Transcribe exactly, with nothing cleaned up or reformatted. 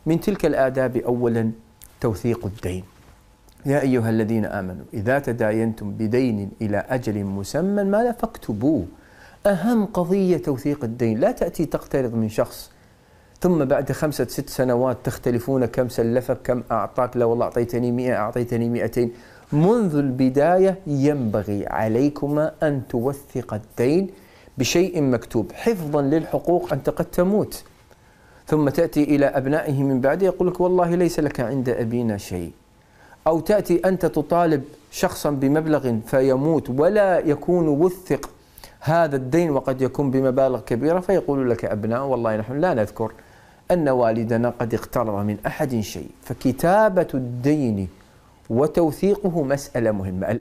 من تلك الآداب أولا توثيق الدين. يا أيها الذين آمنوا إذا تداينتم بدين إلى أجل مسمى ما فاكتبوه. أهم قضية توثيق الدين. لا تأتي تقترض من شخص ثم بعد خمسة ست سنوات تختلفون كم سلفك كم أعطاك، لا والله أعطيتني مئة أعطيتني مئتين. منذ البداية ينبغي عليكما أن توثق الدين بشيء مكتوب حفظا للحقوق. أنت قد تموت ثم تأتي إلى أبنائه من بعد يقول لك والله ليس لك عند أبينا شيء، أو تأتي أنت تطالب شخصا بمبلغ فيموت ولا يكون وثق هذا الدين وقد يكون بمبالغ كبيرة، فيقول لك أبناء والله نحن لا نذكر أن والدنا قد اقترض من أحد شيء. فكتابة الدين وتوثيقه مسألة مهمة.